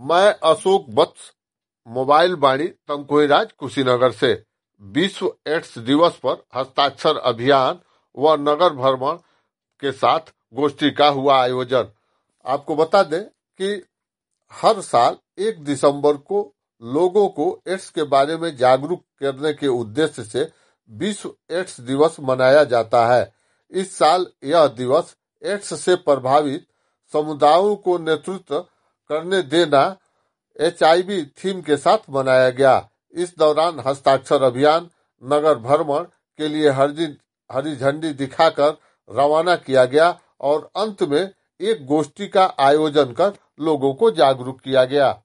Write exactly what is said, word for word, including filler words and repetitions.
मैं अशोक वत्स, मोबाइल वाणी तमकुहीराज, कुशीनगर से। विश्व एड्स दिवस पर हस्ताक्षर अभियान व नगर भ्रमण के साथ गोष्ठी का हुआ आयोजन। आपको बता दें कि हर साल एक दिसंबर को लोगों को एड्स के बारे में जागरूक करने के उद्देश्य से विश्व एड्स दिवस मनाया जाता है। इस साल यह दिवस एड्स से प्रभावित समुदायों को नेतृत्व करने देना एचआईवी थीम के साथ मनाया गया। इस दौरान हस्ताक्षर अभियान नगर भ्रमण के लिए हरी हरी झंडी दिखाकर रवाना किया गया और अंत में एक गोष्ठी का आयोजन कर लोगों को जागरूक किया गया।